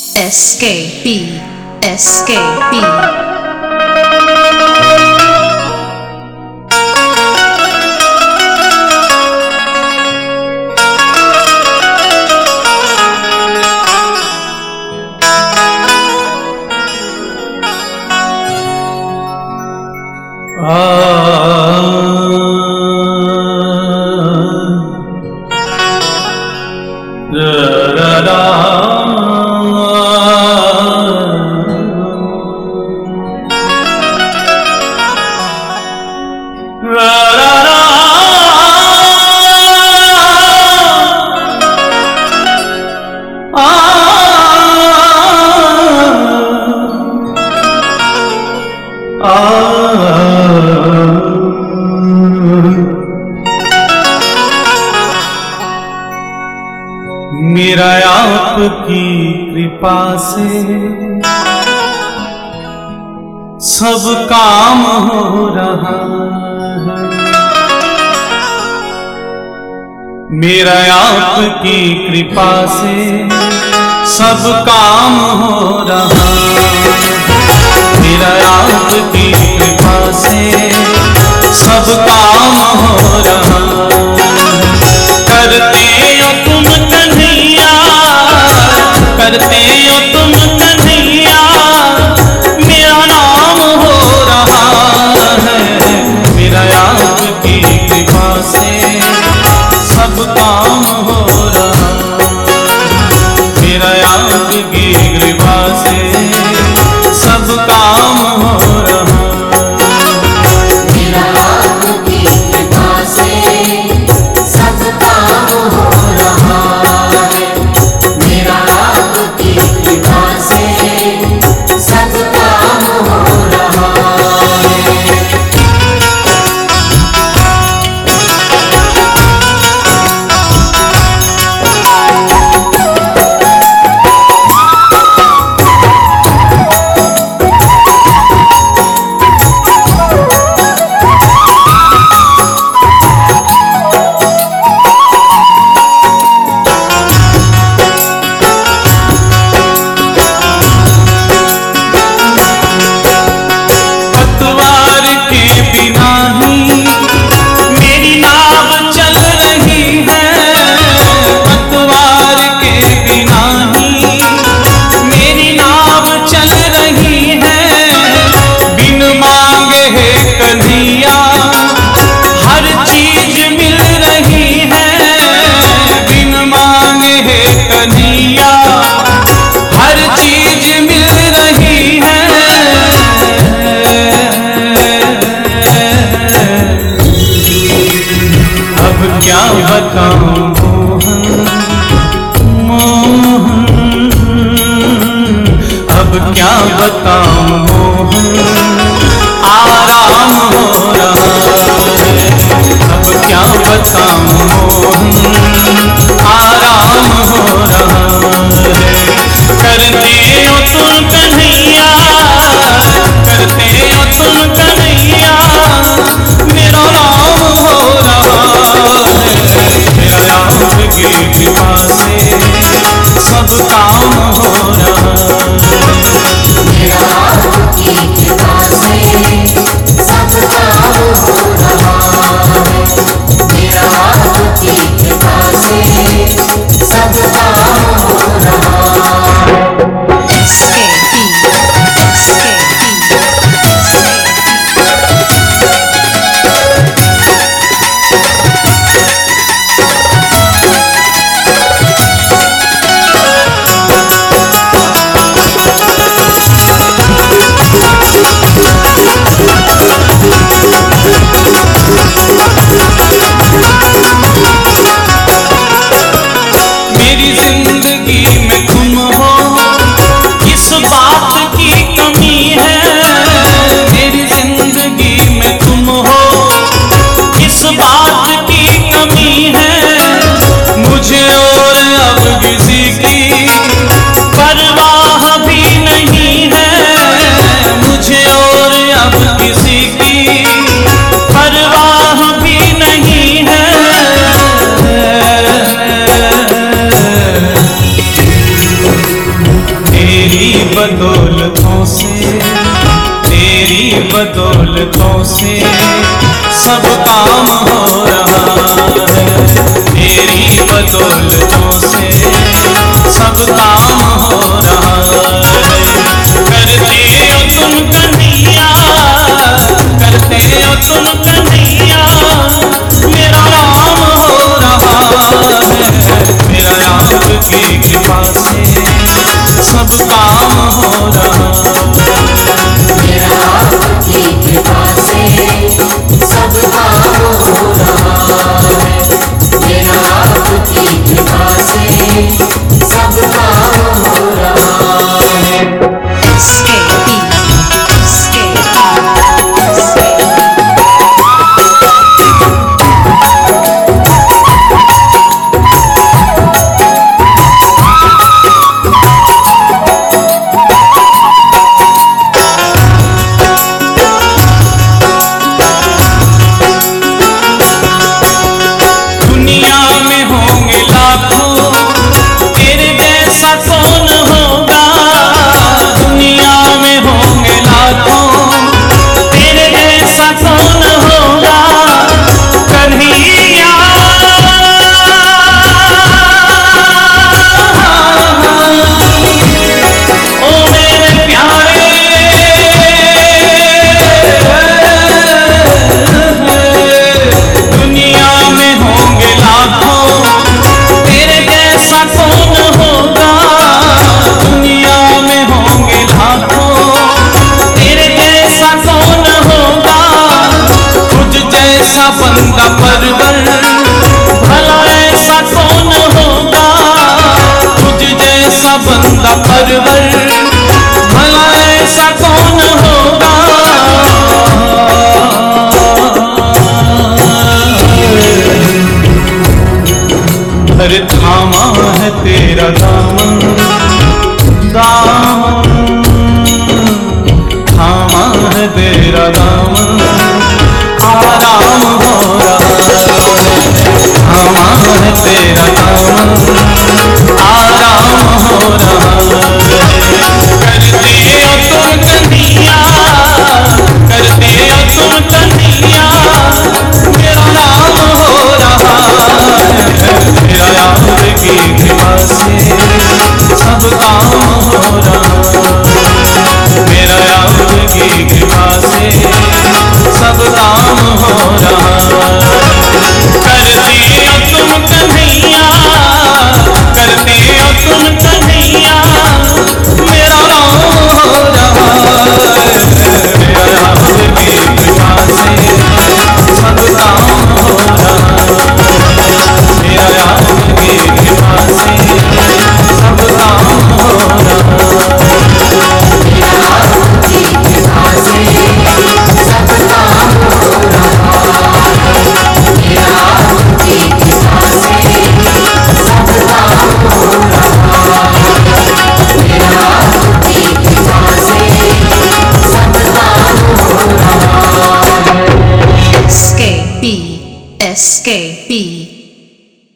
SKP SKP मेरा आपकी कृपा से सब काम हो रहा है। मेरा आपकी कृपा से सब काम हो रहा है। मेरा आपकी कृपा से सब काम हो रहा है। करते हो तुम कन्हैया, करते हो तुम कन्हैया, मेरा नाम हो रहा है। मेरा आपकी कृपा से सब काम हो रहा है। मेरा आपकी कृपा से सब काम हो रहा है। मेरा आपकी कृपा से सब काम हो रहा है। मेरा आपकी कृपा से सब काम हो रहा है। पतवार के बिना ही मेरी नाव चल रही है। पतवार के बिना ही मेरी नाव चल रही है। बिन मांगे है कन्हैया हर चीज मिल रही है। बिन मांगे है कन्हैया हर चीज मिल रही है। अब क्या बताऊं मोहन, अब क्या बताऊं मोहन, आराम हो रहा है। अब क्या बताऊं मोहन, आराम हो रहा है। करते हो तुम कन्हैया, करते हो तुम कन्हैया, मेरा नाम हो रहा है। मेरा आपकी कृपा से सब काम हो रहा है। मेरा आपकी कृपा से सब काम हो रहा है। मेरा आपकी कृपा से सब काम हो रहा है। SKP बदौलतों से, तेरी बदौलतों से सब काम हो रहा है। तेरी बदौलतों से सब काम हो रहा है। करते हो तुम कन्हैया, करते हो तुम कन्हैया, मेरा राम हो रहा है। मेरा राम की कृपा से सब काम हो रहा है। मेरा आपकी कृपा से सब काम हो रहा है। मेरा आपकी कृपा से सब काम हो रहा है। SKP, बंदा परवर भला ऐसा कौन होगा, तुझ जैसा बंदा परवर भला ऐसा कौन होगा। हर थामा है तेरा दामन, दामन थामा है तेरा